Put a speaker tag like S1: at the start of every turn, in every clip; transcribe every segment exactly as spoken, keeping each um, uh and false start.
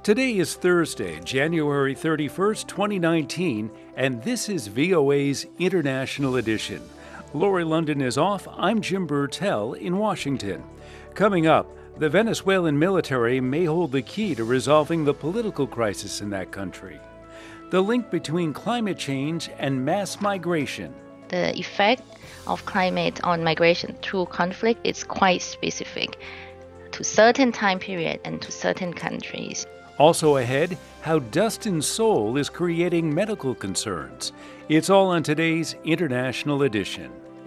S1: Today is Thursday, January thirty-first, twenty nineteen, and this is V O A's International Edition. Lori London is off. I'm Jim Burtell in Washington. Coming up, the Venezuelan military may hold the key to resolving the political crisis in that country. The link between climate change and mass migration.
S2: The effect of climate on migration through conflict is quite specific to certain time period and to certain countries.
S1: Also ahead, how dust and soul is creating medical concerns. It's all on today's International Edition.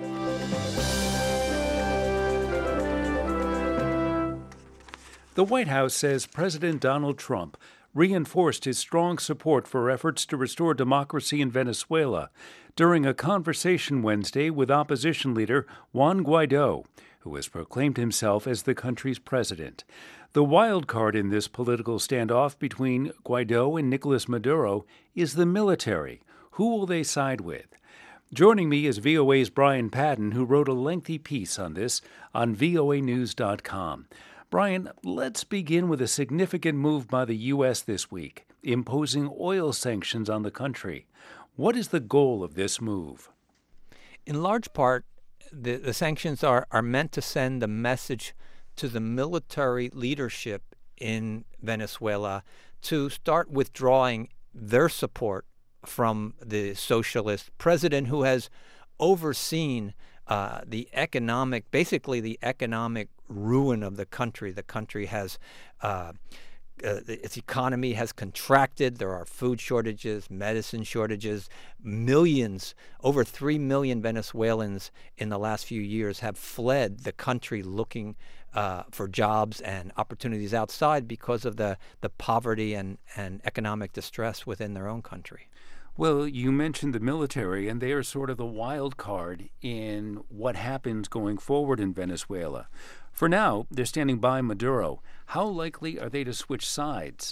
S1: The White House says President Donald Trump reinforced his strong support for efforts to restore democracy in Venezuela during a conversation Wednesday with opposition leader Juan Guaido, who has proclaimed himself as the country's president. The wild card in this political standoff between Guaido and Nicolas Maduro is the military. Who will they side with? Joining me is V O A's Brian Padden, who wrote a lengthy piece on this on V O A news dot com. Brian, let's begin with a significant move by the U S this week, imposing oil sanctions on the country. What is the goal of this move?
S3: In large part, the, the sanctions are, are meant to send a message to the military leadership in Venezuela to start withdrawing their support from the socialist president who has overseen uh, the economic, basically the economic ruin of the country. The country has, uh, uh, its economy has contracted. There are food shortages, medicine shortages. Millions, over three million Venezuelans in the last few years have fled the country looking uh, for jobs and opportunities outside because of the, the poverty and, and economic distress within their own country.
S1: Well, you mentioned the military, and they are sort of the wild card in what happens going forward in Venezuela. For now, they're standing by Maduro. How likely are they to switch sides?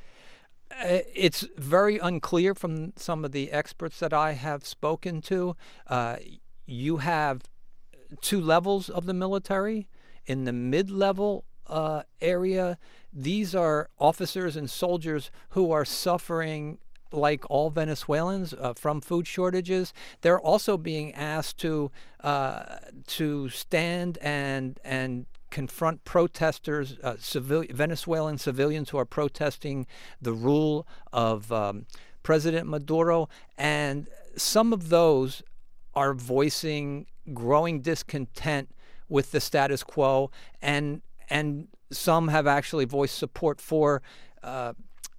S3: Uh, it's very unclear from some of the experts that I have spoken to. Uh, you have two levels of the military. In the mid-level uh, area, these are officers and soldiers who are suffering like all Venezuelans, uh, from food shortages. They're also being asked to uh, to stand and and confront protesters, uh, civil, Venezuelan civilians who are protesting the rule of um, President Maduro. And some of those are voicing growing discontent with the status quo, and and some have actually voiced support for uh,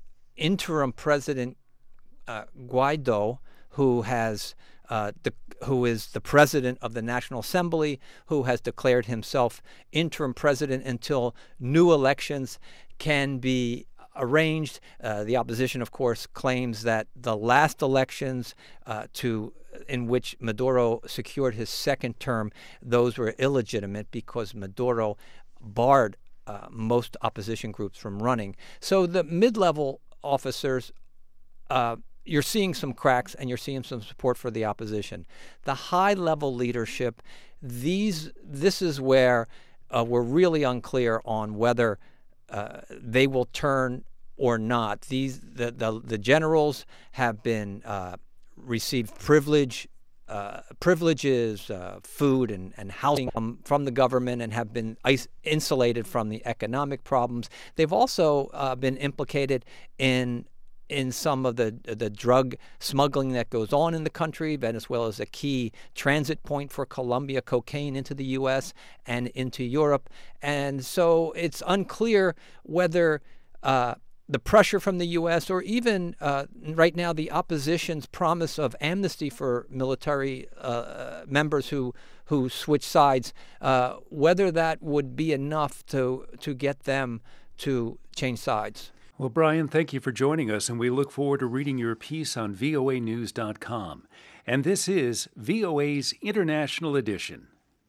S3: interim President Uh, Guaido, who has uh, the, who is the president of the National Assembly, who has declared himself interim president until new elections can be arranged. Uh, the opposition, of course, claims that the last elections uh, to in which Maduro secured his second term, those were illegitimate because Maduro barred uh, most opposition groups from running. So the mid-level officers, uh, you're seeing some cracks and you're seeing some support for the opposition. The high-level leadership, these this is where uh, we're really unclear on whether uh, they will turn or not. These the the, the generals have been uh, received privilege. Uh, privileges, uh, food and, and housing from, from the government, and have been is- insulated from the economic problems. They've also uh, been implicated in in some of the the drug smuggling that goes on in the country. Venezuela is a key transit point for Colombia cocaine into the U S and into Europe. And so it's unclear whether uh, the pressure from the U S or even uh, right now the opposition's promise of amnesty for military uh, members who who switch sides, uh, whether that would be enough to to get them to change sides.
S1: Well, Brian, thank you for joining us, and we look forward to reading your piece on V O A news dot com. And this is V O A's International Edition.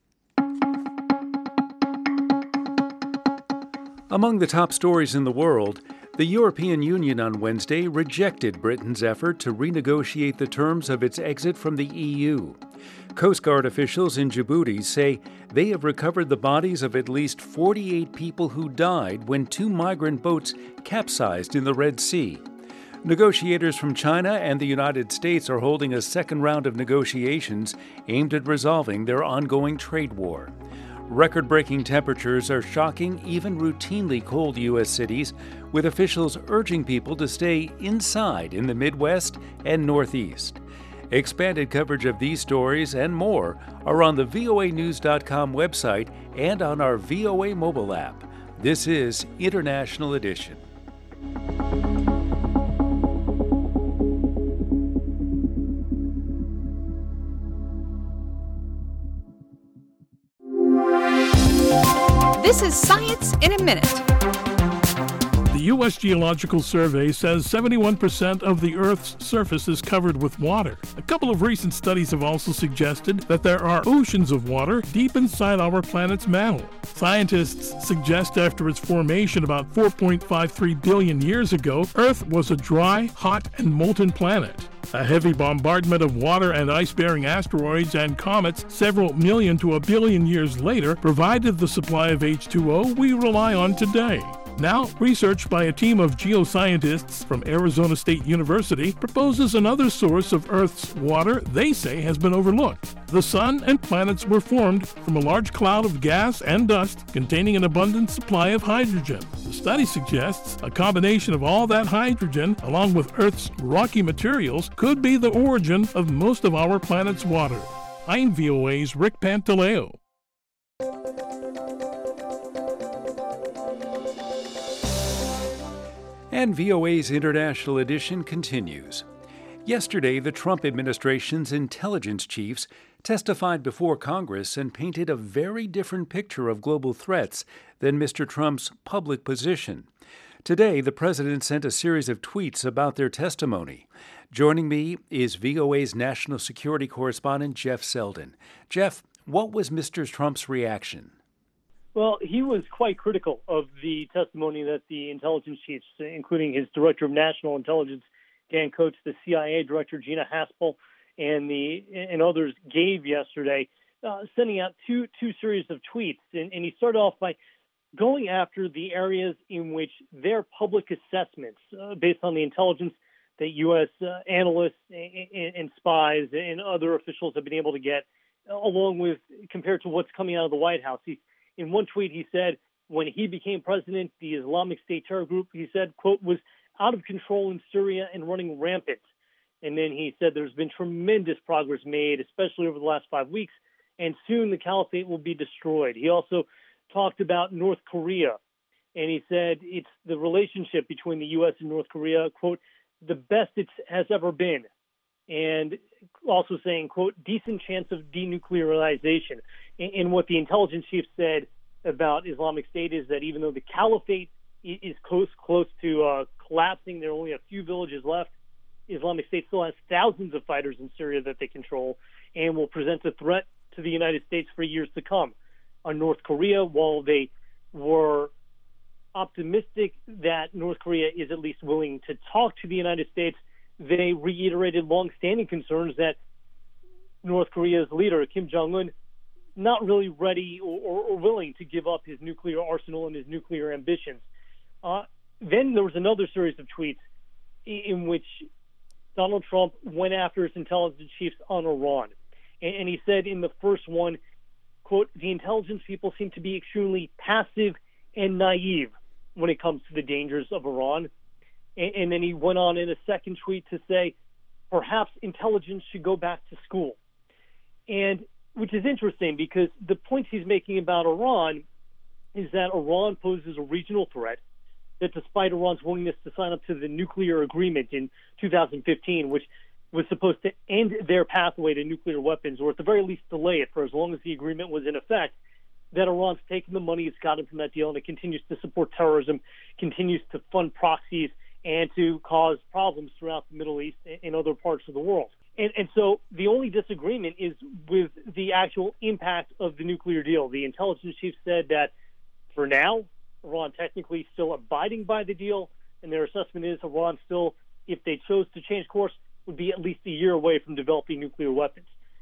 S1: Among the top stories in the world, the European Union on Wednesday rejected Britain's effort to renegotiate the terms of its exit from the E U. Coast Guard officials in Djibouti say they have recovered the bodies of at least forty-eight people who died when two migrant boats capsized in the Red Sea. Negotiators from China and the United States are holding a second round of negotiations aimed at resolving their ongoing trade war. Record-breaking temperatures are shocking even routinely cold U S cities, with officials urging people to stay inside in the Midwest and Northeast. Expanded coverage of these stories and more are on the V O A news dot com website and on our V O A mobile app. This is International Edition.
S4: This is Science in a Minute.
S5: The U S Geological Survey says seventy-one percent of the Earth's surface is covered with water. A couple of recent studies have also suggested that there are oceans of water deep inside our planet's mantle. Scientists suggest after its formation about four point five three billion years ago, Earth was a dry, hot, and molten planet. A heavy bombardment of water and ice-bearing asteroids and comets several million to a billion years later provided the supply of H two O we rely on today. Now, research by a team of geoscientists from Arizona State University proposes another source of Earth's water they say has been overlooked. The sun and planets were formed from a large cloud of gas and dust containing an abundant supply of hydrogen. The study suggests a combination of all that hydrogen, along with Earth's rocky materials, could be the origin of most of our planet's water. I'm V O A's Rick Pantaleo.
S1: And V O A's International Edition continues. Yesterday, the Trump administration's intelligence chiefs testified before Congress and painted a very different picture of global threats than Mister Trump's public position. Today, the president sent a series of tweets about their testimony. Joining me is V O A's national security correspondent Jeff Selden. Jeff, what was Mister Trump's reaction?
S6: Well, he was quite critical of the testimony that the intelligence chiefs, including his director of national intelligence, Dan Coats, the C I A director, Gina Haspel, and the and others gave yesterday, uh, sending out two two series of tweets. And, and he started off by going after the areas in which their public assessments, uh, based on the intelligence that U S uh, analysts and, and spies and other officials have been able to get, along with compared to what's coming out of the White House. He, in one tweet, he said, when he became president, the Islamic State terror group, he said, quote, was out of control in Syria and running rampant. And then he said there's been tremendous progress made, especially over the last five weeks, and soon the caliphate will be destroyed. He also talked about North Korea, and he said it's the relationship between the U S and North Korea, quote, the best it has ever been. And also saying, quote, decent chance of denuclearization. And what the intelligence chief said about Islamic State is that even though the caliphate is close close to uh, collapsing, there are only a few villages left, Islamic State still has thousands of fighters in Syria that they control and will present a threat to the United States for years to come. On North Korea, while they were optimistic that North Korea is at least willing to talk to the United States, they reiterated long-standing concerns that North Korea's leader, Kim Jong-un, not really ready or, or, or willing to give up his nuclear arsenal and his nuclear ambitions. Uh, then there was another series of tweets in, in which Donald Trump went after his intelligence chiefs on Iran. And, and he said in the first one, quote, the intelligence people seem to be extremely passive and naive when it comes to the dangers of Iran. And, and then he went on in a second tweet to say, perhaps intelligence should go back to school. And which is interesting because the points he's making about Iran is that Iran poses a regional threat, that despite Iran's willingness to sign up to the nuclear agreement in two thousand fifteen, which was supposed to end their pathway to nuclear weapons, or at the very least delay it for as long as the agreement was in effect, that Iran's taken the money it's gotten from that deal and it continues to support terrorism, continues to fund proxies, and to cause problems throughout the Middle East and other parts of the world. And, and so the only disagreement is with the actual impact of the nuclear deal. The intelligence chief said that for now, Iran technically still abiding by the deal, and their assessment is Iran still, if they chose to change course, would be at least a year away from developing nuclear weapons.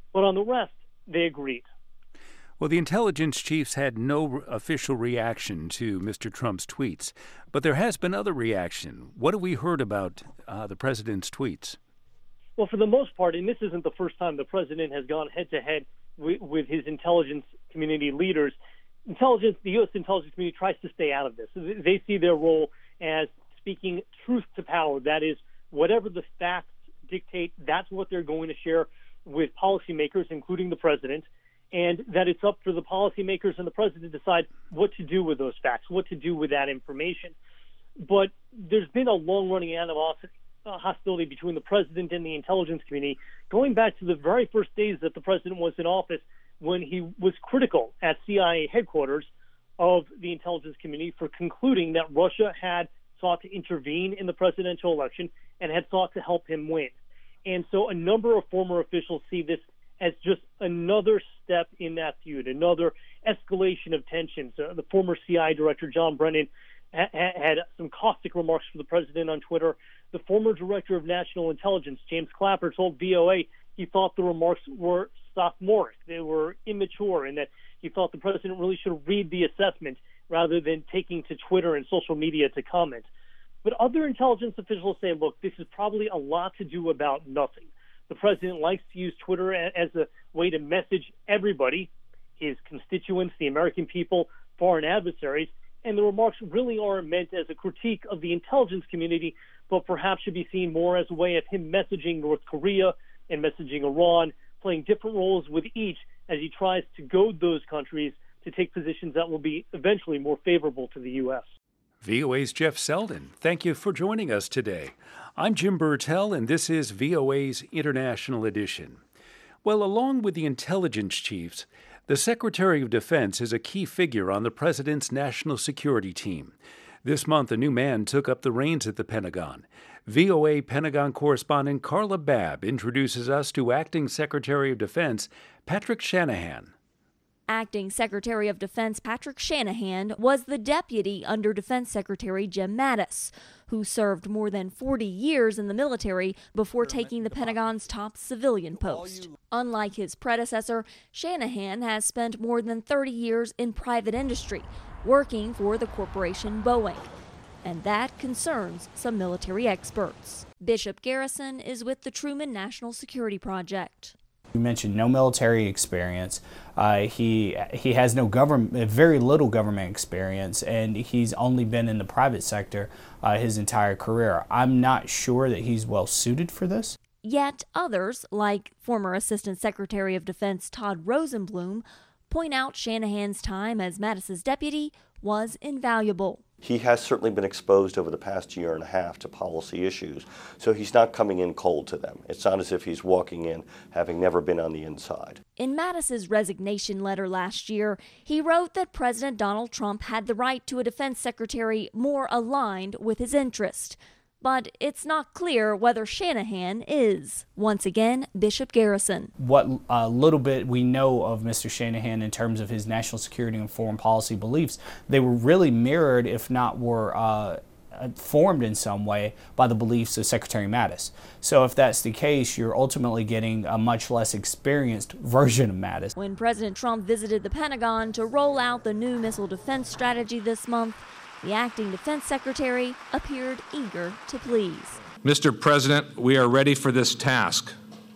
S6: But on the rest, they agreed.
S1: Well, the intelligence chiefs had no official reaction to Mister Trump's tweets, but there has been other reaction. What have we heard about uh, the president's tweets?
S6: Well, for the most part, and this isn't the first time the president has gone head-to-head with, with his intelligence community leaders, intelligence, the U S intelligence community tries to stay out of this. They see their role as speaking truth to power. That is, whatever the facts dictate, that's what they're going to share with policymakers, including the president, and that it's up for the policymakers and the president to decide what to do with those facts, what to do with that information. But there's been a long-running animosity, uh, hostility between the president and the intelligence community, going back to the very first days that the president was in office, when he was critical at C I A headquarters of the intelligence community for concluding that Russia had sought to intervene in the presidential election and had sought to help him win. And so a number of former officials see this as just another step in that feud, another escalation of tensions. Uh, the former C I A director, John Brennan, ha- had some caustic remarks for the president on Twitter. The former director of national intelligence, James Clapper, told V O A he thought the remarks were sophomoric, they were immature, and that he thought the president really should read the assessment rather than taking to Twitter and social media to comment. But other intelligence officials say, look, this is probably a lot to do about nothing. The president likes to use Twitter as a way to message everybody, his constituents, the American people, foreign adversaries, and the remarks really aren't meant as a critique of the intelligence community, but perhaps should be seen more as a way of him messaging North Korea and messaging Iran, playing different roles with each as he tries to goad those countries to take positions that will be eventually more favorable to the U S.
S1: V O A's Jeff Selden, thank you for joining us today. I'm Jim Burtell, and this is V O A's International Edition. Well, along with the intelligence chiefs, the Secretary of Defense is a key figure on the President's national security team. This month, a new man took up the reins at the Pentagon. V O A Pentagon correspondent Carla Babb introduces us to Acting Secretary of Defense Patrick Shanahan.
S7: Acting Secretary of Defense Patrick Shanahan was the deputy under Defense Secretary Jim Mattis, who served more than forty years in the military before taking the Pentagon's top civilian post. Unlike his predecessor, Shanahan has spent more than thirty years in private industry, working for the corporation Boeing. And that concerns some military experts. Bishop Garrison is with the Truman National Security Project.
S8: You mentioned no military experience. Uh, he he has no government, very little government experience, and he's only been in the private sector uh, his entire career. I'm not sure that he's well suited for this.
S7: Yet others, like former Assistant Secretary of Defense Todd Rosenblum, point out Shanahan's time as Mattis's deputy was invaluable.
S9: He has certainly been exposed over the past year and a half to policy issues, so he's not coming in cold to them. It's not as if he's walking in having never been on the inside.
S7: In Mattis's resignation letter last year, he wrote that President Donald Trump had the right to a defense secretary more aligned with his interest. But it's not clear whether Shanahan is. Once again, Bishop Garrison.
S8: What uh, little bit we know of Mister Shanahan in terms of his national security and foreign policy beliefs, they were really mirrored, if not were uh, formed in some way, by the beliefs of Secretary Mattis. So if that's the case, you're ultimately getting a much less experienced version of Mattis.
S7: When President Trump visited the Pentagon to roll out the new missile defense strategy this month, the acting defense secretary appeared eager to please.
S10: Mister President, we are ready for this task.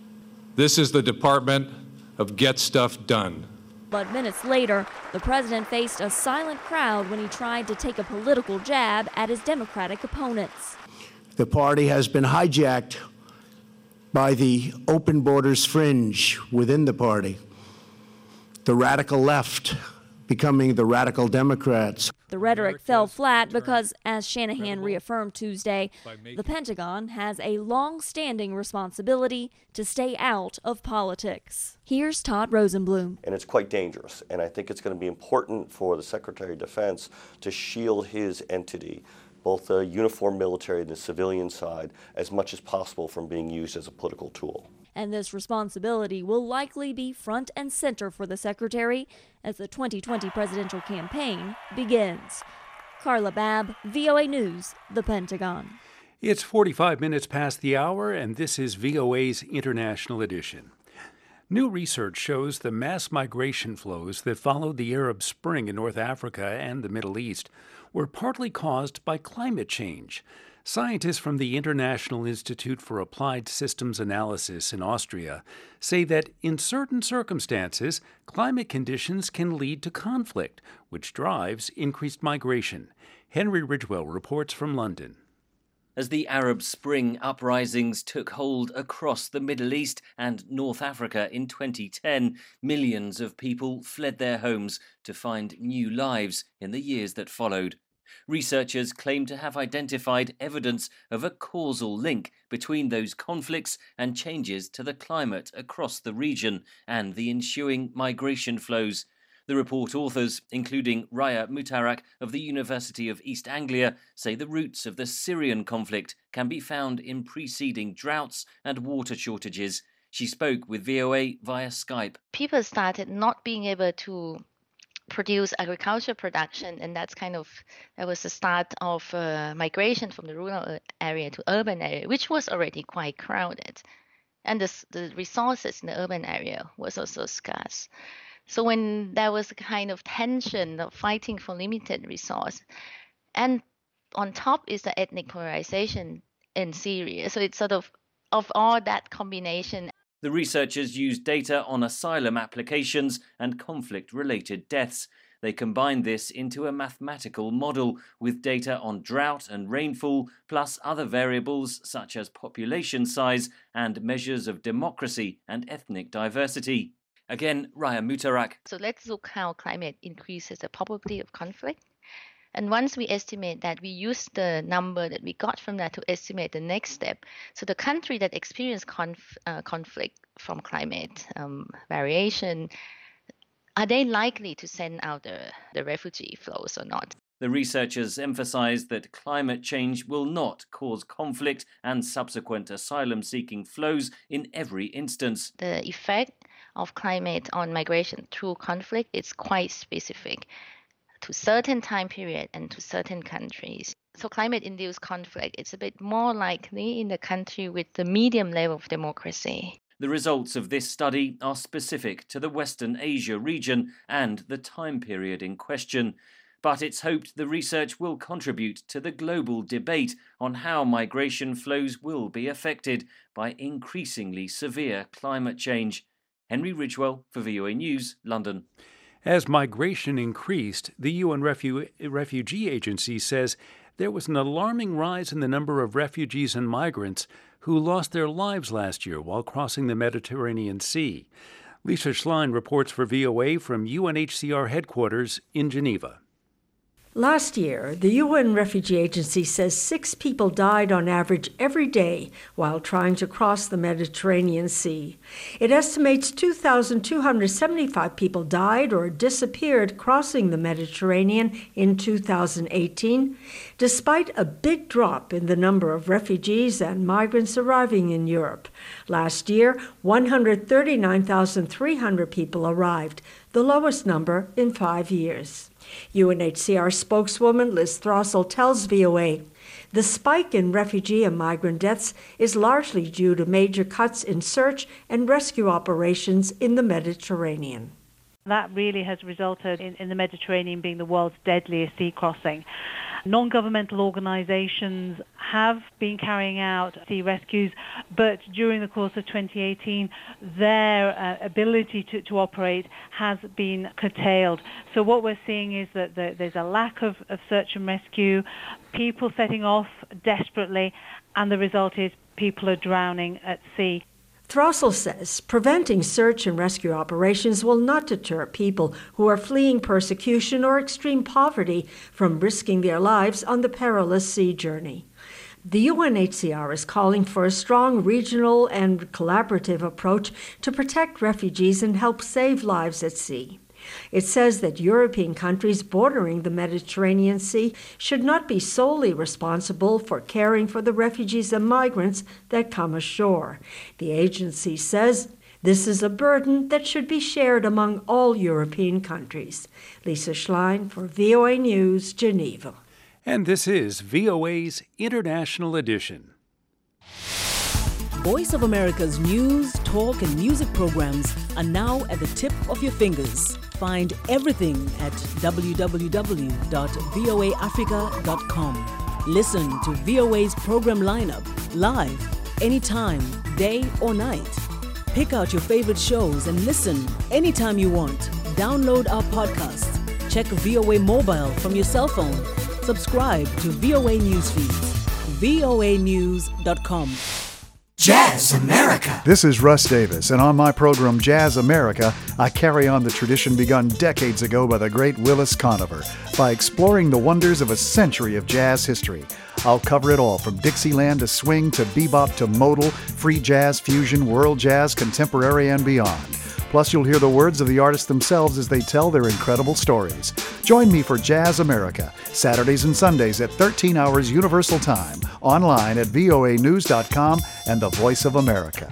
S10: This is the Department of Get Stuff Done.
S7: But minutes later, the president faced a silent crowd when he tried to take a political jab at his Democratic opponents.
S11: The party has been hijacked by the open borders fringe within the party, the radical left becoming the radical Democrats.
S7: The rhetoric fell flat because, as Shanahan reaffirmed Tuesday, the Pentagon has a long-standing responsibility to stay out of politics. Here's Todd Rosenblum.
S9: And it's quite dangerous, and I think it's going to be important for the Secretary of Defense to shield his entity, both the uniformed military and the civilian side, as much as possible from being used as a political tool.
S7: And this responsibility will likely be front and center for the secretary as the twenty twenty presidential campaign begins. Carla Babb, V O A News, The Pentagon.
S1: It's forty-five minutes past the hour, and this is V O A's International Edition. New research shows the mass migration flows that followed the Arab Spring in North Africa and the Middle East were partly caused by climate change. Scientists from the International Institute for Applied Systems Analysis in Austria say that in certain circumstances, climate conditions can lead to conflict, which drives increased migration. Henry Ridgwell reports from London.
S12: As the Arab Spring uprisings took hold across the Middle East and North Africa in twenty ten, millions of people fled their homes to find new lives in the years that followed. Researchers claim to have identified evidence of a causal link between those conflicts and changes to the climate across the region and the ensuing migration flows. The report authors, including Raya Mutarak of the University of East Anglia, say the roots of the Syrian conflict can be found in preceding droughts and water shortages. She spoke with V O A via Skype.
S2: People started not being able to produce agricultural production, and that's kind of that was the start of uh, migration from the rural area to urban area, which was already quite crowded, and the, the resources in the urban area was also scarce. So when there was a kind of tension of fighting for limited resource, and on top is the ethnic polarization in Syria, so it's sort of of all that combination.
S12: The researchers used data on asylum applications and conflict-related deaths. They combined this into a mathematical model with data on drought and rainfall, plus other variables such as population size and measures of democracy and ethnic diversity. Again, Raya Mutarak.
S2: So let's look how climate increases the probability of conflict. And once we estimate that, we use the number that we got from that to estimate the next step. So the country that experience conf, uh, conflict from climate um, variation, are they likely to send out the, the refugee flows or not?
S12: The researchers emphasize that climate change will not cause conflict and subsequent asylum-seeking flows in every instance.
S2: The effect of climate on migration through conflict is quite specific to certain time period and to certain countries. So climate-induced conflict is a bit more likely in the country with the medium level of democracy.
S12: The results of this study are specific to the Western Asia region and the time period in question. But it's hoped the research will contribute to the global debate on how migration flows will be affected by increasingly severe climate change. Henry Ridgwell for V O A News, London.
S1: As migration increased, the U N Refu- Refugee Agency says there was an alarming rise in the number of refugees and migrants who lost their lives last year while crossing the Mediterranean Sea. Lisa Schlein reports for V O A from U N H C R headquarters in Geneva.
S13: Last year, the U N Refugee Agency says six people died on average every day while trying to cross the Mediterranean Sea. It estimates two thousand two hundred seventy-five people died or disappeared crossing the Mediterranean in two thousand eighteen, despite a big drop in the number of refugees and migrants arriving in Europe. Last year, one hundred thirty-nine thousand three hundred people arrived, the lowest number in five years. U N H C R spokeswoman Liz Throssell tells V O A the spike in refugee and migrant deaths is largely due to major cuts in search and rescue operations in the Mediterranean.
S14: That really has resulted in, in the Mediterranean being the world's deadliest sea crossing. Non-governmental organizations have been carrying out sea rescues, but during the course of twenty eighteen, their uh, ability to, to operate has been curtailed. So what we're seeing is that the, there's a lack of, of search and rescue, people setting off desperately, and the result is people are drowning at sea.
S13: Throssell says preventing search and rescue operations will not deter people who are fleeing persecution or extreme poverty from risking their lives on the perilous sea journey. The U N H C R is calling for a strong regional and collaborative approach to protect refugees and help save lives at sea. It says that European countries bordering the Mediterranean Sea should not be solely responsible for caring for the refugees and migrants that come ashore. The agency says this is a burden that should be shared among all European countries. Lisa Schlein for V O A News, Geneva.
S1: And this is V O A's International Edition.
S15: Voice of America's news, talk, and music programs are now at the tip of your fingers. Find everything at w w w dot voa africa dot com. Listen to V O A's program lineup live, anytime, day or night. Pick out your favorite shows and listen anytime you want. Download our podcast. Check V O A Mobile from your cell phone. Subscribe to V O A News feeds. V O A news dot com.
S16: Jazz America.
S17: This is Russ Davis, and on my program Jazz America, I carry on the tradition begun decades ago by the great Willis Conover by exploring the wonders of a century of jazz history. I'll cover it all, from Dixieland to swing to bebop to modal, free jazz, fusion, world jazz, contemporary, and beyond. Plus, you'll hear the words of the artists themselves as they tell their incredible stories. Join me for Jazz America, Saturdays and Sundays at thirteen hours Universal Time, online at V O A news dot com and the Voice of America.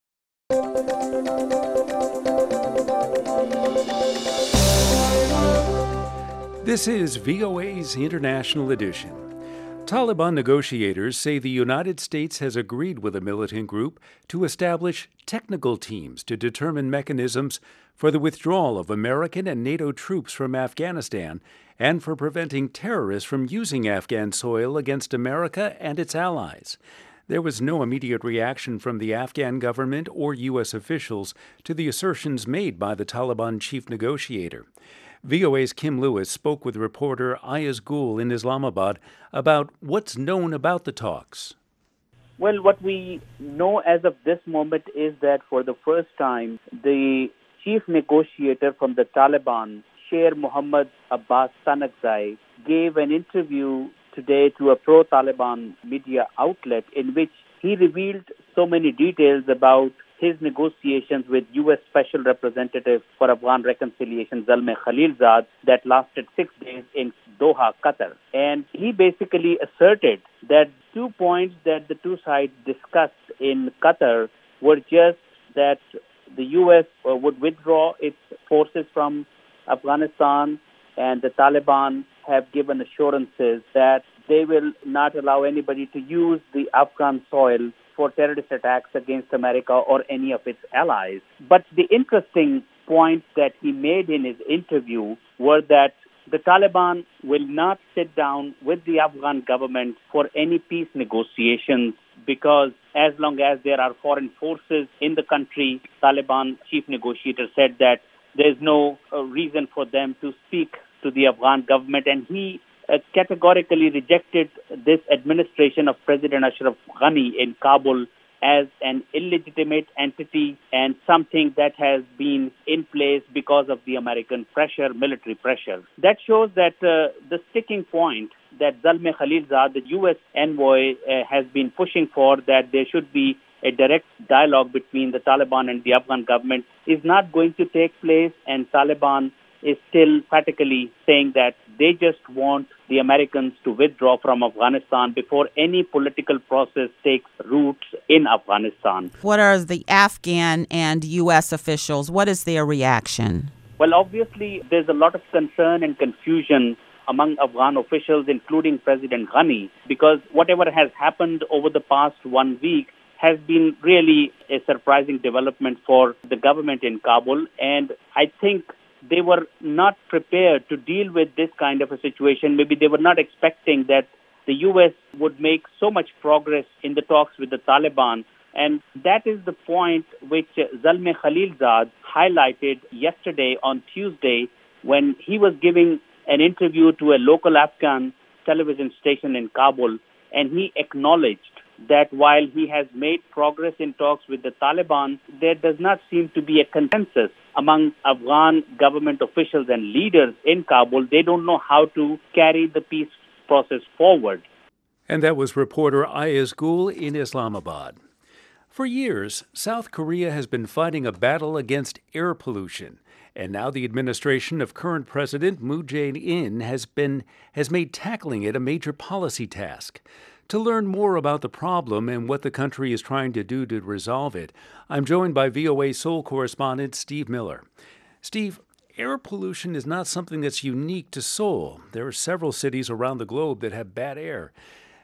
S1: This is V O A's International Edition. Taliban negotiators say the United States has agreed with a militant group to establish technical teams to determine mechanisms for the withdrawal of American and NATO troops from Afghanistan and for preventing terrorists from using Afghan soil against America and its allies. There was no immediate reaction from the Afghan government or U S officials to the assertions made by the Taliban chief negotiator. V O A's Kim Lewis spoke with reporter Ayaz Gul in Islamabad about what's known about the talks.
S18: Well, what we know as of this moment is that for the first time, the chief negotiator from the Taliban, Sher Mohammad Abbas Tanakzai, gave an interview today to a pro-Taliban media outlet in which he revealed so many details about his negotiations with U S Special Representative for Afghan Reconciliation, Zalmay Khalilzad, that lasted six days in Doha, Qatar. And he basically asserted that two points that the two sides discussed in Qatar were just that the U S would withdraw its forces from Afghanistan, and the Taliban have given assurances that they will not allow anybody to use the Afghan soil for terrorist attacks against America or any of its allies. But the interesting points that he made in his interview were that the Taliban will not sit down with the Afghan government for any peace negotiations because as long as there are foreign forces in the country, Taliban chief negotiator said that there's no uh, reason for them to speak to the Afghan government, and he Uh, categorically rejected this administration of President Ashraf Ghani in Kabul as an illegitimate entity and something that has been in place because of the American pressure, military pressure. That shows that uh, the sticking point that Zalmay Khalilzad, the U S envoy, uh, has been pushing for, that there should be a direct dialogue between the Taliban and the Afghan government, is not going to take place, and Taliban is still practically saying that they just want the Americans to withdraw from Afghanistan before any political process takes roots in Afghanistan.
S19: What are the Afghan and U S officials? What is their reaction?
S18: Well, obviously, there's a lot of concern and confusion among Afghan officials, including President Ghani, because whatever has happened over the past one week has been really a surprising development for the government in Kabul, and I think they were not prepared to deal with this kind of a situation. Maybe they were not expecting that the U S would make so much progress in the talks with the Taliban. And that is the point which Zalmay Khalilzad highlighted yesterday on Tuesday when he was giving an interview to a local Afghan television station in Kabul. And he acknowledged that while he has made progress in talks with the Taliban, there does not seem to be a consensus among Afghan government officials and leaders in Kabul. They don't know how to carry the peace process forward.
S1: And that was reporter Ayaz Gul in Islamabad. For years, South Korea has been fighting a battle against air pollution. And now the administration of current President Moon Jae-in has been has made tackling it a major policy task. To learn more about the problem and what the country is trying to do to resolve it, I'm joined by V O A Seoul correspondent Steve Miller. Steve, air pollution is not something that's unique to Seoul. There are several cities around the globe that have bad air.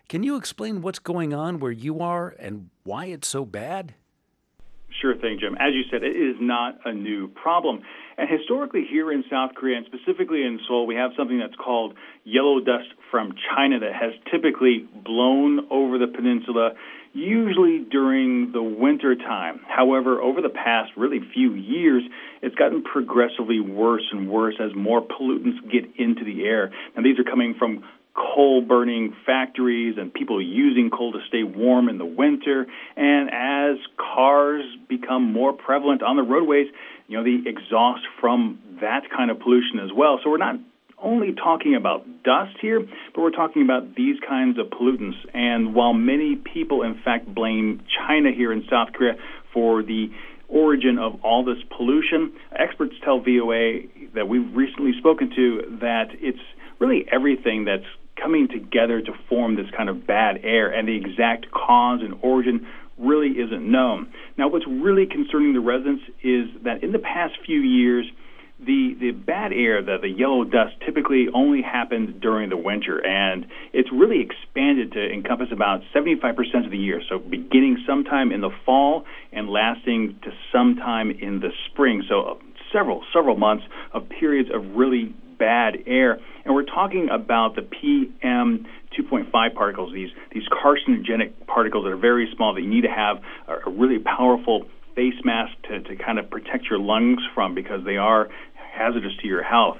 S1: Can you explain what's going on where you are and why it's so bad?
S20: Sure thing, Jim. As you said, it is not a new problem. And historically here in South Korea, and specifically in Seoul, we have something that's called yellow dust from China that has typically blown over the peninsula, usually during the winter time. However, over the past really few years, it's gotten progressively worse and worse as more pollutants get into the air. Now, these are coming from coal-burning factories and people using coal to stay warm in the winter. And as cars become more prevalent on the roadways, you know, the exhaust from that kind of pollution as well. So we're not only talking about dust here, but we're talking about these kinds of pollutants. And while many people, in fact, blame China here in South Korea for the origin of all this pollution, experts tell V O A that we've recently spoken to that it's really everything that's coming together to form this kind of bad air, and the exact cause and origin really isn't known. Now, what's really concerning the residents is that in the past few years, the, the bad air, the, the yellow dust, typically only happened during the winter, and it's really expanded to encompass about seventy-five percent of the year, so beginning sometime in the fall and lasting to sometime in the spring, so several, several months of periods of really bad air. And we're talking about the P M two point five particles, these these carcinogenic particles that are very small that you need to have a, a really powerful face mask to, to kind of protect your lungs from, because they are hazardous to your health.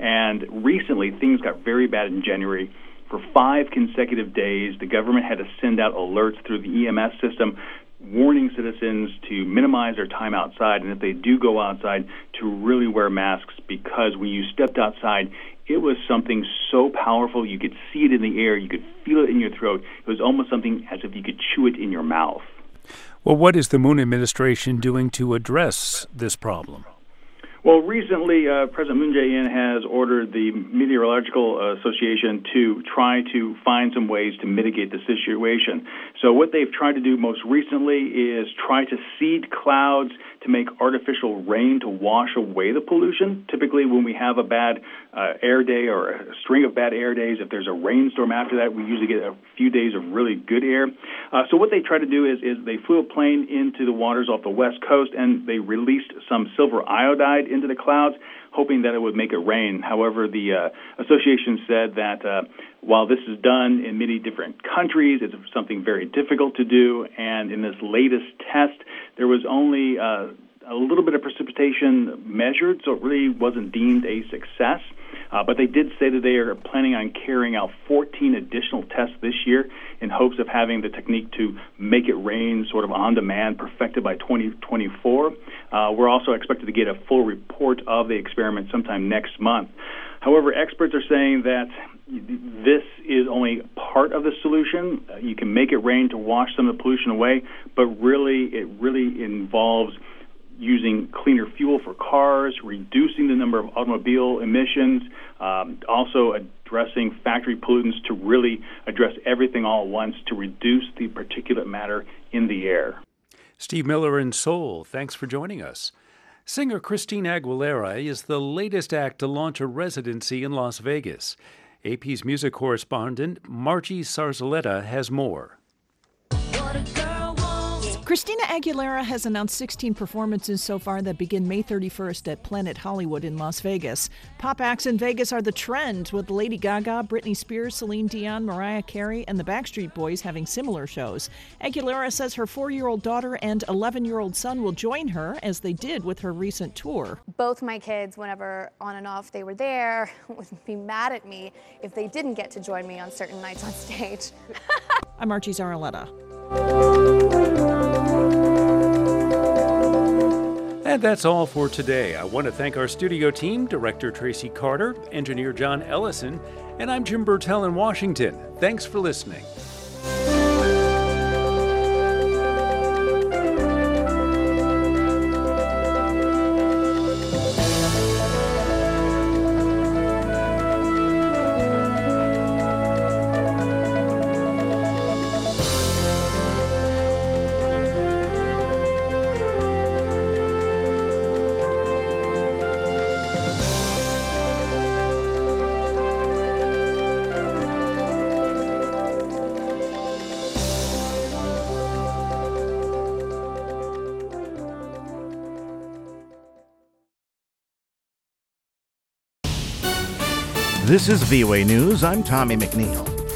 S20: And recently, things got very bad in January. For five consecutive days, the government had to send out alerts through the E M S system warning citizens to minimize their time outside, and if they do go outside, to really wear masks, because when you stepped outside, it was something so powerful. You could see it in the air. You could feel it in your throat. It was almost something as if you could chew it in your mouth.
S1: Well, what is the Moon administration doing to address this problem?
S20: Well, recently, uh, President Moon Jae-in has ordered the Meteorological Association to try to find some ways to mitigate the situation. So what they've tried to do most recently is try to seed clouds to make artificial rain to wash away the pollution. Typically, when we have a bad uh, air day or a string of bad air days, if there's a rainstorm after that, we usually get a few days of really good air. Uh, so what they try to do is, is they flew a plane into the waters off the west coast, and they released some silver iodide into the clouds, hoping that it would make it rain. However, the uh, association said that uh, while this is done in many different countries, it's something very difficult to do, and in this latest test, there was only uh, a little bit of precipitation measured, so it really wasn't deemed a success. Uh, but they did say that they are planning on carrying out fourteen additional tests this year in hopes of having the technique to make it rain sort of on demand, perfected by twenty twenty-four. Uh, we're also expected to get a full report of the experiment sometime next month. However, experts are saying that this is only part of the solution. Uh, you can make it rain to wash some of the pollution away, but really, it really involves using cleaner fuel for cars, reducing the number of automobile emissions, um, also addressing factory pollutants to really address everything all at once to reduce the particulate matter in the air.
S1: Steve Miller in Seoul, thanks for joining us. Singer Christina Aguilera is the latest act to launch a residency in Las Vegas. A P's music correspondent Margie Sarzaletta has more.
S21: Christina Aguilera has announced sixteen performances so far that begin May thirty-first at Planet Hollywood in Las Vegas. Pop acts in Vegas are the trend, with Lady Gaga, Britney Spears, Celine Dion, Mariah Carey, and the Backstreet Boys having similar shows. Aguilera says her four-year-old daughter and eleven-year-old son will join her, as they did with her recent tour.
S22: Both my kids, whenever on and off they were there, would be mad at me if they didn't get to join me on certain nights on stage.
S21: I'm Archie Zaraletta.
S1: And that's all for today. I want to thank our studio team, Director Tracy Carter, Engineer John Ellison, and I'm Jim Burtell in Washington. Thanks for listening.
S3: This is V O A News. I'm Tommy McNeil.